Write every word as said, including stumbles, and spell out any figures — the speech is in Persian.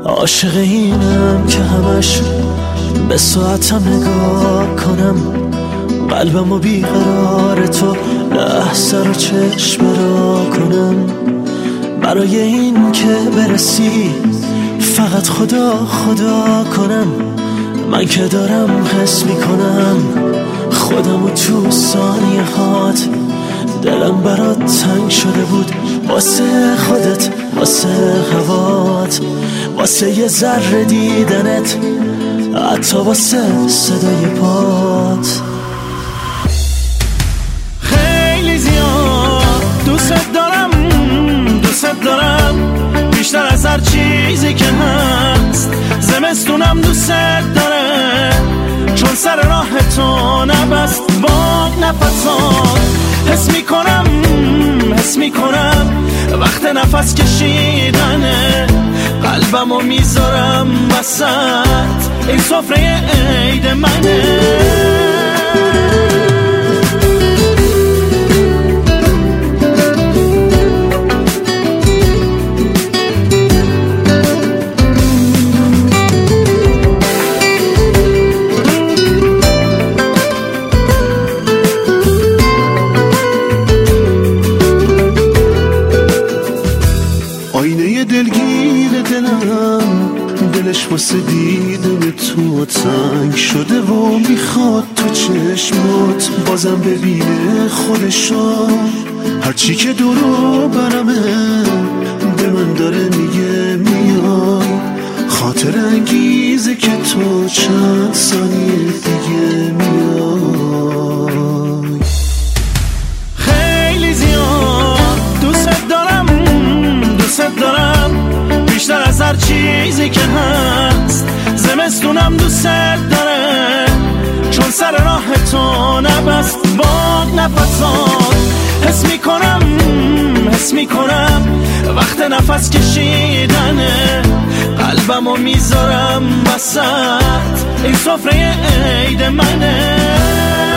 عاشق اینم که همش به ساعتم نگاه کنم، قلبمو بیقرار تو لحظه رو چشم را کنم. برای این که برسی فقط خدا خدا کنم. من که دارم حس میکنم خودمو تو ثانیه هات. دلم برات تنگ شده بود واسه خودت، واسه هوات، واسه یه ذره دیدنت، حتی واسه صدای پات. خیلی زیاد دوست دارم، دوست دارم بیشتر از هر چیزی که هست. زمستونم دوست داره چون سر راه تو نبست با نفسات. حس میکنم حس میکنم وقت نفس کشیدنه، قلبمو میذارم وسط این سفره عید منه. آینه دلگیر دلم، دلش واسه دیدن تو تنگ شده و میخواد تو چشمات بازم ببینه خودشو. هرچی که دورو برمه به من داره میگه میای، خاطر انگیزه که تو چند ثانیه دیگه میای. خیلی زیاد دوست دارم، دوست دارم بیشتر از هر چیزی که هست. زمستونم دوست داره چون سر راه تو نبست با نفسات. حس میکنم حس میکنم وقت نفس کشیدنه، قلبمو میذارم وسط این سفره عید منه.